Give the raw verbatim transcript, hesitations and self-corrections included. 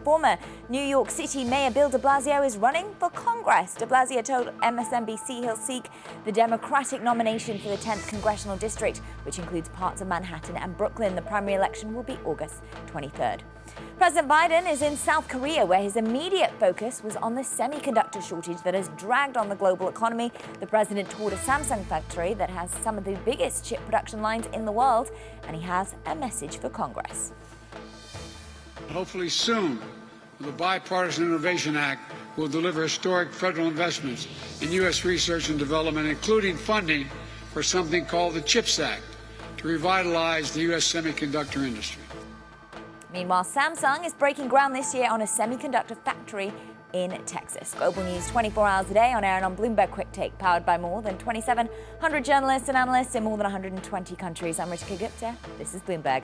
Former New York City Mayor Bill de Blasio is running for Congress. De Blasio told M S N B C he'll seek the Democratic nomination for the tenth Congressional District, which includes parts of Manhattan and Brooklyn. The primary election will be August twenty-third. President Biden is in South Korea, where his immediate focus was on the semiconductor shortage that has dragged on the global economy. The president toured a Samsung factory that has some of the biggest chip production lines in the world, and he has a message for Congress. Hopefully soon, the Bipartisan Innovation Act will deliver historic federal investments in U S research and development, including funding for something called the CHIPS Act to revitalize the U S semiconductor industry. Meanwhile, Samsung is breaking ground this year on a semiconductor factory in Texas. Global News twenty-four hours a day on air and on Bloomberg Quick Take, powered by more than twenty-seven hundred journalists and analysts in more than one hundred twenty countries. I'm Ritika Gupta. This is Bloomberg.